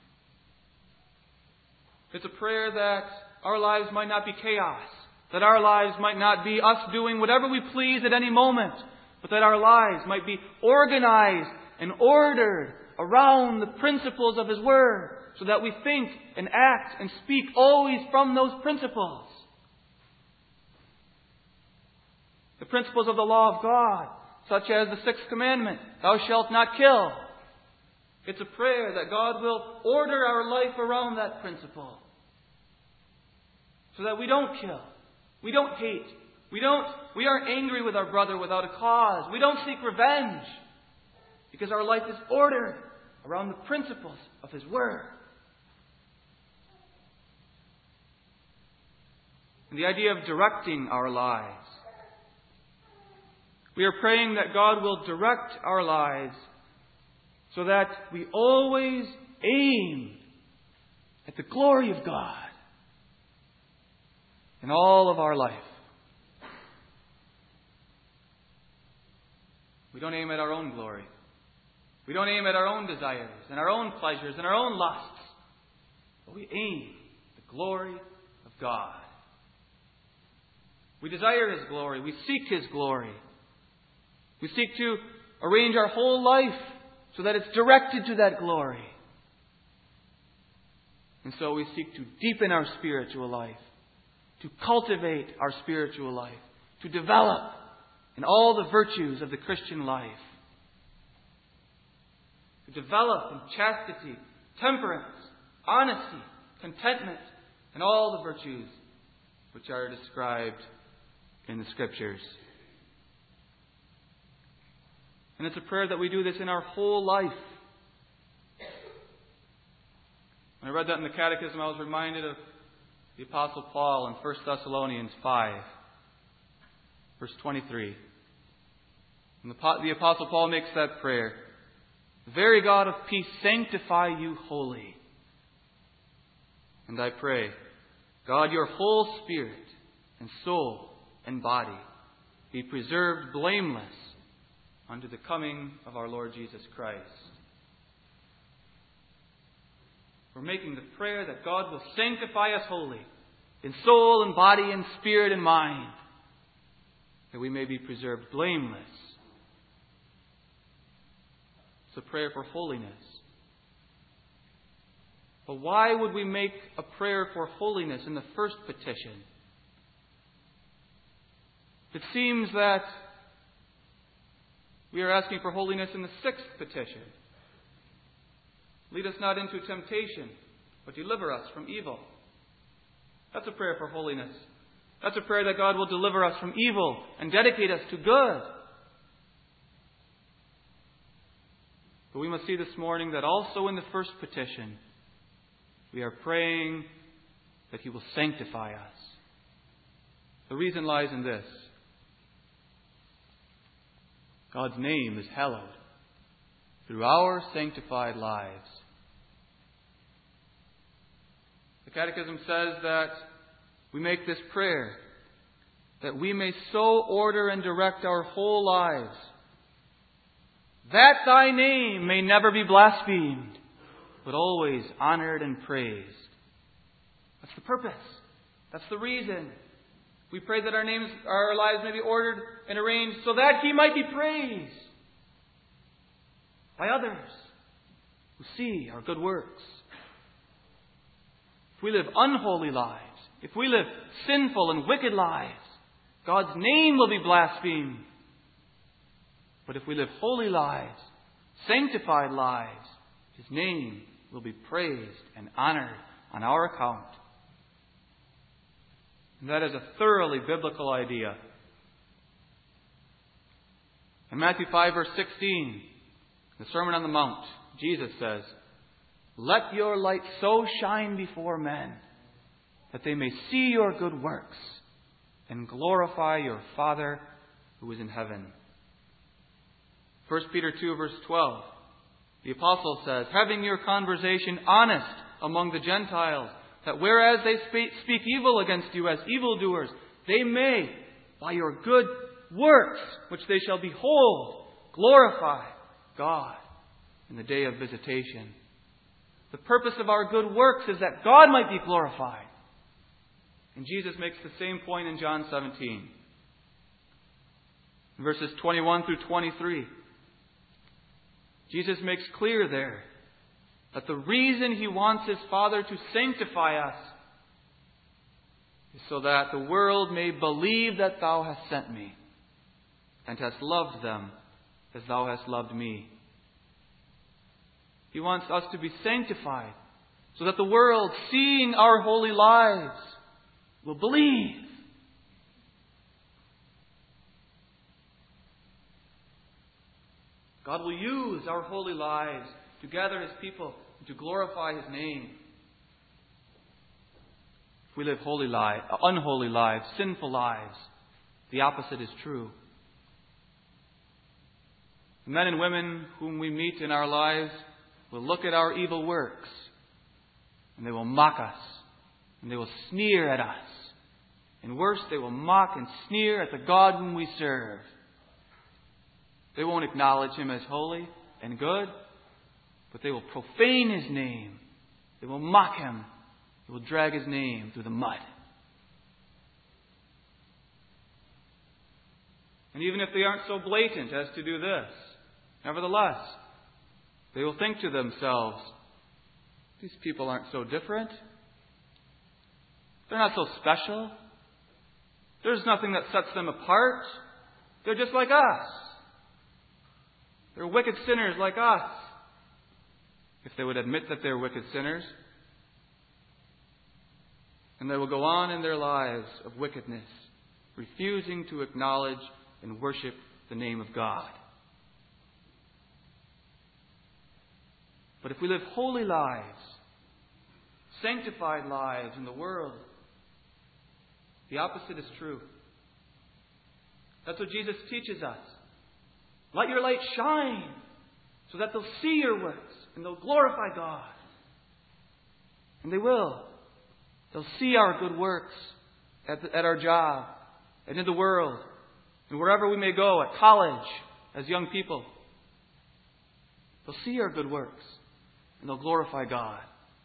Speaker 1: It's a prayer that our lives might not be chaos, that our lives might not be us doing whatever we please at any moment, but that our lives might be organized and ordered around the principles of His Word, so that we think and act and speak always from those principles. The principles of the law of God, such as the 6th commandment, thou shalt not kill. It's a prayer that God will order our life around that principle, so that we don't kill, we don't hate, we aren't angry with our brother without a cause, we don't seek revenge, because our life is ordered around the principles of His Word. And the idea of directing our lives. We are praying that God will direct our lives so that we always aim at the glory of God in all of our life. We don't aim at our own glory. We don't aim at our own desires and our own pleasures and our own lusts. But we aim at the glory of God. We desire His glory. We seek His glory. We seek to arrange our whole life so that it's directed to that glory. And so we seek to deepen our spiritual life, to cultivate our spiritual life, to develop in all the virtues of the Christian life, to develop in chastity, temperance, honesty, contentment, and all the virtues which are described in the Scriptures. And it's a prayer that we do this in our whole life. When I read that in the Catechism, I was reminded of the Apostle Paul in 1 Thessalonians 5, verse 23. And the Apostle Paul makes that prayer. The very God of peace sanctify you wholly. And I pray, God, your whole spirit and soul and body be preserved blameless unto the coming of our Lord Jesus Christ. We're making the prayer that God will sanctify us wholly in soul and body and spirit and mind, that we may be preserved blameless. It's a prayer for holiness. But why would we make a prayer for holiness in the first petition? It seems that we are asking for holiness in the 6th petition. Lead us not into temptation, but deliver us from evil. That's a prayer for holiness. That's a prayer that God will deliver us from evil and dedicate us to good. But we must see this morning that also in the first petition, we are praying that He will sanctify us. The reason lies in this. God's name is hallowed through our sanctified lives. The Catechism says that we make this prayer that we may so order and direct our whole lives that Thy name may never be blasphemed, but always honored and praised. That's the purpose. That's the reason. We pray that our lives may be ordered and arranged so that He might be praised by others who see our good works. If we live unholy lives, if we live sinful and wicked lives, God's name will be blasphemed. But if we live holy lives, sanctified lives, His name will be praised and honored on our account. And that is a thoroughly biblical idea. In Matthew 5, verse 16, the Sermon on the Mount, Jesus says, "Let your light so shine before men that they may see your good works and glorify your Father who is in heaven." 1 Peter 2, verse 12, the Apostle says, "Having your conversation honest among the Gentiles, that whereas they speak evil against you as evildoers, they may, by your good works, which they shall behold, glorify God in the day of visitation." The purpose of our good works is that God might be glorified. And Jesus makes the same point in John 17. In verses 21 through 23. Jesus makes clear there that the reason He wants His Father to sanctify us is so that the world may believe that Thou hast sent me and hast loved them as Thou hast loved me. He wants us to be sanctified so that the world, seeing our holy lives, will believe. God will use our holy lives to gather His people and to glorify His name. If we live unholy lives, sinful lives, the opposite is true. The men and women whom we meet in our lives will look at our evil works and they will mock us and they will sneer at us. And worse, they will mock and sneer at the God whom we serve. They won't acknowledge Him as holy and good, but they will profane His name. They will mock Him. They will drag His name through the mud. And even if they aren't so blatant as to do this, nevertheless, they will think to themselves, these people aren't so different. They're not so special. There's nothing that sets them apart. They're just like us. They're wicked sinners like us. If they would admit that they're wicked sinners. And they will go on in their lives of wickedness, refusing to acknowledge and worship the name of God. But if we live holy lives, sanctified lives in the world, the opposite is true. That's what Jesus teaches us. Let your light shine so that they'll see your works and they'll glorify God. And they will. They'll see our good works at our job and in the world and wherever we may go, at college, as young people. They'll see our good works and they'll glorify God.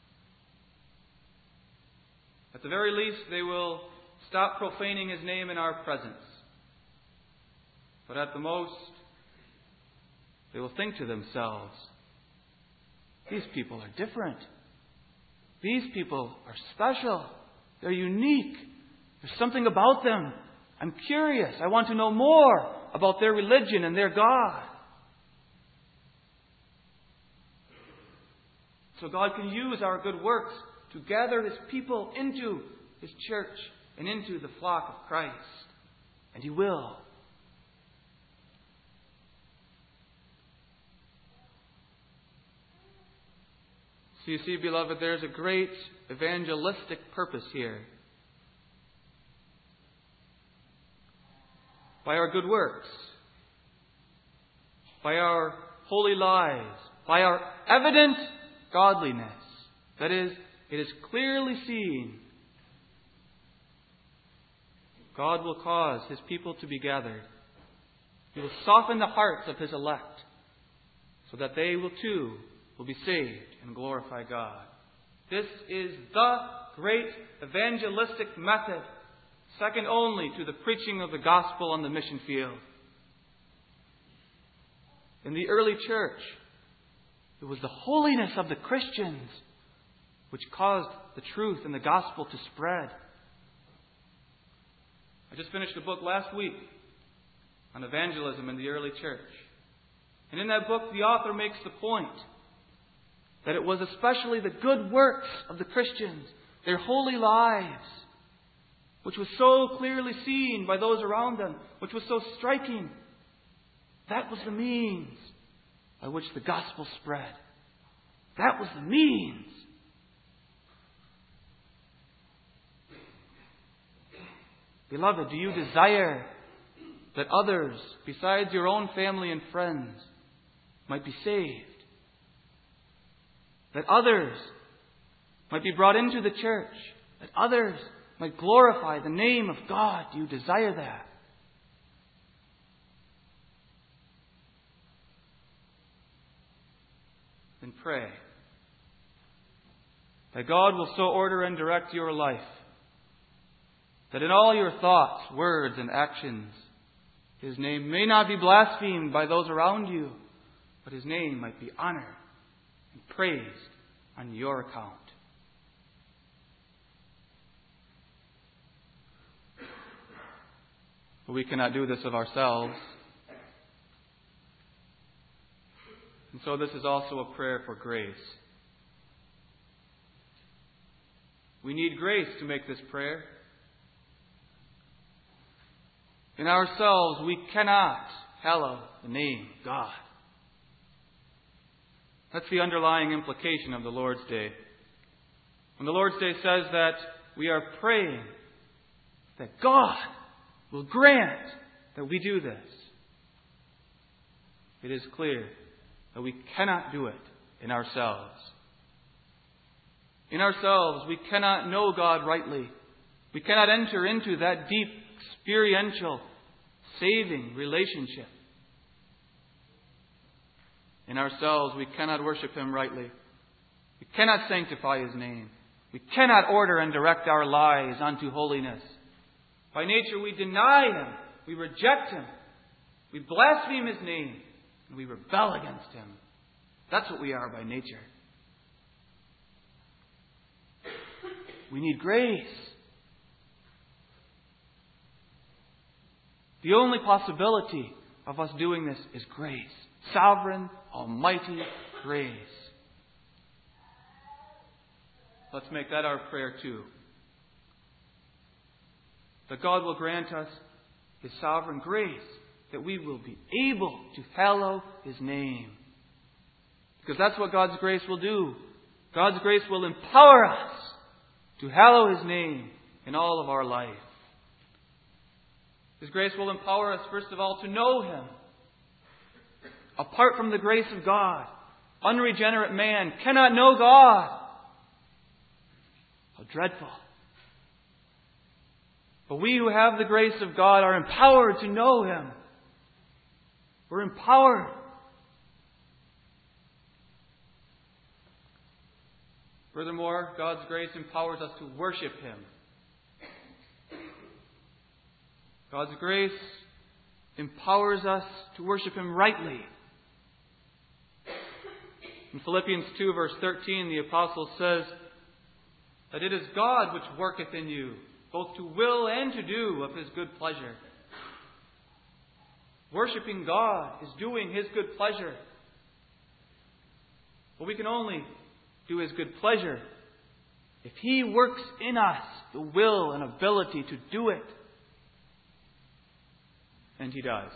Speaker 1: At the very least, they will stop profaning His name in our presence. But at the most, they will think to themselves, these people are different. These people are special. They're unique. There's something about them. I'm curious. I want to know more about their religion and their God. So God can use our good works to gather His people into His church and into the flock of Christ. And He will. So you see, beloved, there's a great evangelistic purpose here. By our good works, by our holy lives, by our evident godliness, that is, it is clearly seen, God will cause His people to be gathered. He will soften the hearts of His elect so that they will too will be saved and glorify God. This is the great evangelistic method, second only to the preaching of the gospel on the mission field. In the early church, it was the holiness of the Christians which caused the truth and the gospel to spread. I just finished a book last week on evangelism in the early church. And in that book, the author makes the point that it was especially the good works of the Christians, their holy lives, which was so clearly seen by those around them, which was so striking. That was the means by which the gospel spread. That was the means. Beloved, do you desire that others, besides your own family and friends, might be saved? That others might be brought into the church? That others might glorify the name of God? Do you desire that? Then pray that God will so order and direct your life that in all your thoughts, words, and actions, His name may not be blasphemed by those around you, but His name might be honored and praised on your account. But we cannot do this of ourselves. And so this is also a prayer for grace. We need grace to make this prayer. In ourselves, we cannot hallow the name of God. That's the underlying implication of the Lord's Day. When the Lord's Day says that we are praying that God will grant that we do this, it is clear that we cannot do it in ourselves. In ourselves, we cannot know God rightly. We cannot enter into that deep, experiential, saving relationship. In ourselves, we cannot worship Him rightly. We cannot sanctify His name. We cannot order and direct our lives unto holiness. By nature, we deny Him. We reject Him. We blaspheme His name. And we rebel against Him. That's what we are by nature. We need grace. The only possibility of us doing this is grace. Sovereign, almighty grace. Let's make that our prayer too. That God will grant us His sovereign grace, that we will be able to hallow His name. Because that's what God's grace will do. God's grace will empower us to hallow His name in all of our life. His grace will empower us, first of all, to know Him. Apart from the grace of God, unregenerate man cannot know God. How dreadful. But we who have the grace of God are empowered to know Him. We're empowered. Furthermore, God's grace empowers us to worship Him. God's grace empowers us to worship Him rightly. In Philippians 2 verse 13, the Apostle says that it is God which worketh in you, both to will and to do of His good pleasure. Worshipping God is doing His good pleasure. But we can only do His good pleasure if He works in us the will and ability to do it. And He does.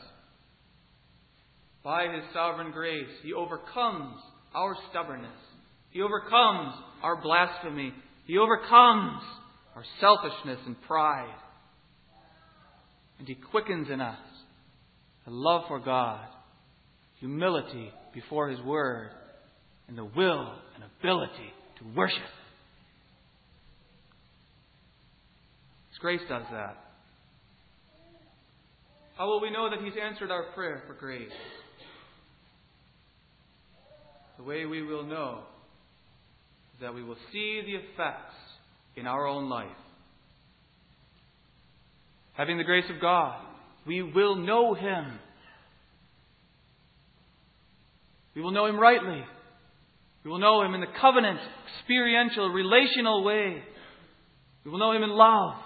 Speaker 1: By His sovereign grace, He overcomes our stubbornness. He overcomes our blasphemy. He overcomes our selfishness and pride. And He quickens in us a love for God, humility before His Word, and the will and ability to worship. His grace does that. How will we know that He's answered our prayer for grace? The way we will know is that we will see the effects in our own life. Having the grace of God, we will know Him. We will know Him rightly. We will know Him in the covenant, experiential, relational way. We will know Him in love.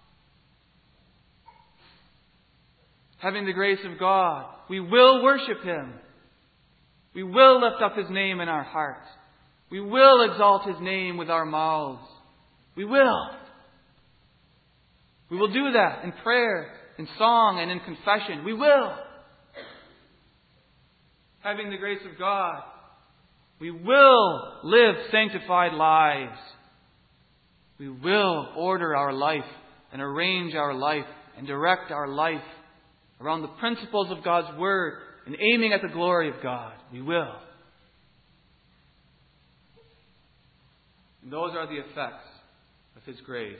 Speaker 1: Having the grace of God, we will worship Him. We will lift up His name in our hearts. We will exalt His name with our mouths. We will. We will do that in prayer, in song, and in confession. We will. Having the grace of God, we will live sanctified lives. We will order our life and arrange our life and direct our life around the principles of God's Word and aiming at the glory of God. We will. And those are the effects of His grace.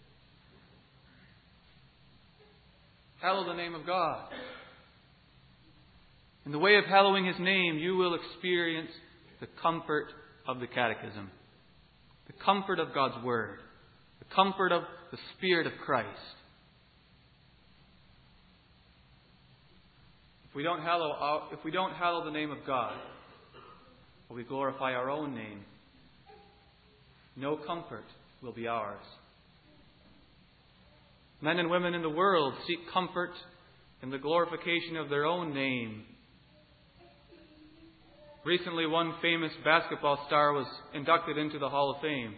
Speaker 1: Hallow the name of God. In the way of hallowing His name, you will experience the comfort of the Catechism, the comfort of God's Word, the comfort of the Spirit of Christ. If we don't hallow the name of God, or we glorify our own name, no comfort will be ours. Men and women in the world seek comfort in the glorification of their own name. Recently, one famous basketball star was inducted into the Hall of Fame.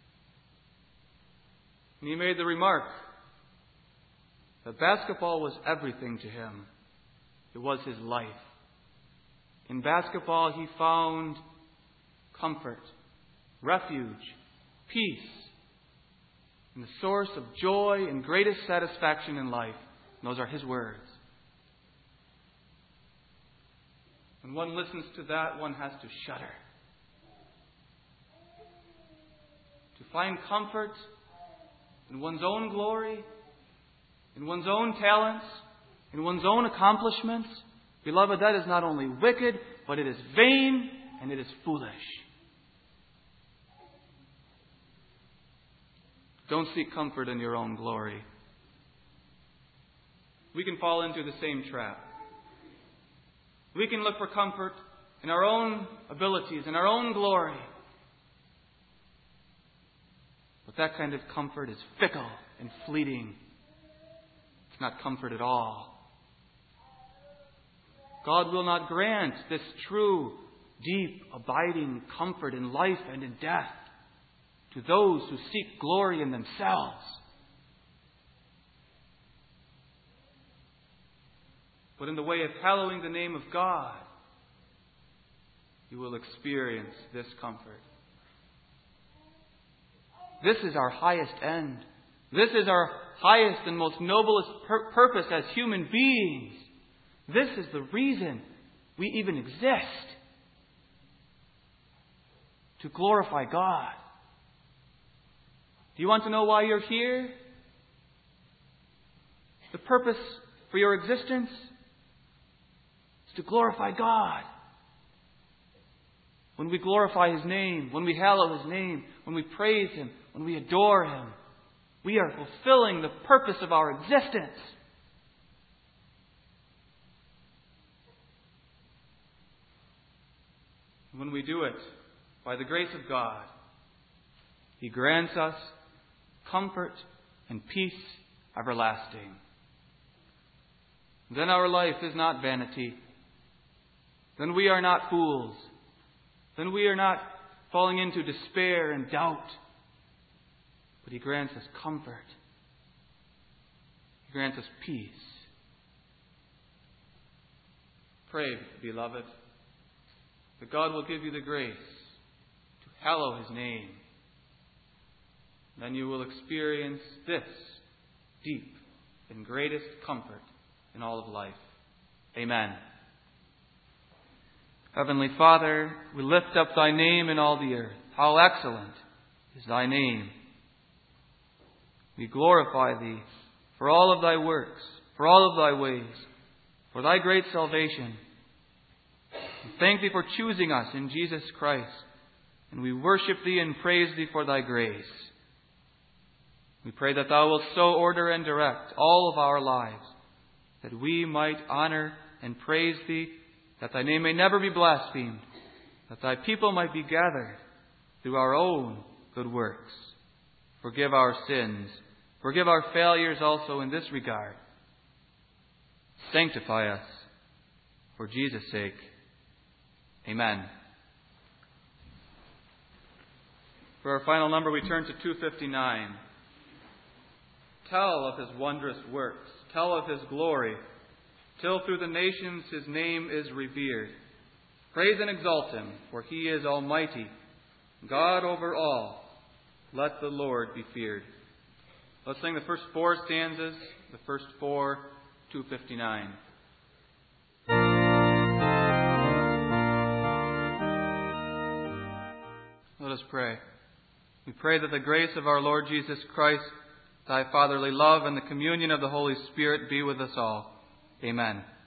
Speaker 1: And he made the remark that basketball was everything to him. It was his life. In basketball, he found comfort, refuge, peace, and the source of joy and greatest satisfaction in life. And those are his words. When one listens to that, one has to shudder. To find comfort in one's own glory, in one's own talents, in one's own accomplishments, beloved, that is not only wicked, but it is vain and it is foolish. Don't seek comfort in your own glory. We can fall into the same trap. We can look for comfort in our own abilities, in our own glory. But that kind of comfort is fickle and fleeting. It's not comfort at all. God will not grant this true, deep, abiding comfort in life and in death to those who seek glory in themselves. But in the way of hallowing the name of God, you will experience this comfort. This is our highest end. This is our highest and most noblest purpose as human beings. This is the reason we even exist. To glorify God. Do you want to know why you're here? The purpose for your existence is to glorify God. When we glorify His name, when we hallow His name, when we praise Him, when we adore Him, we are fulfilling the purpose of our existence. When we do it by the grace of God, He grants us comfort and peace everlasting. Then our life is not vanity. Then we are not fools. Then we are not falling into despair and doubt. But He grants us comfort. He grants us peace. Pray, beloved, that God will give you the grace to hallow His name. Then you will experience this deep and greatest comfort in all of life. Amen. Heavenly Father, we lift up Thy name in all the earth. How excellent is Thy name. We glorify Thee for all of Thy works, for all of Thy ways, for Thy great salvation. We thank Thee for choosing us in Jesus Christ, and we worship Thee and praise Thee for Thy grace. We pray that Thou wilt so order and direct all of our lives, that we might honor and praise Thee, that Thy name may never be blasphemed, that Thy people might be gathered through our own good works. Forgive our sins. Forgive our failures also in this regard. Sanctify us for Jesus' sake. Amen. For our final number, we turn to 259. Tell of His wondrous works. Tell of His glory. Till through the nations His name is revered. Praise and exalt Him, for He is almighty. God over all. Let the Lord be feared. Let's sing the first four stanzas, the first four, 259. Let us pray. We pray that the grace of our Lord Jesus Christ, Thy fatherly love, and the communion of the Holy Spirit be with us all. Amen.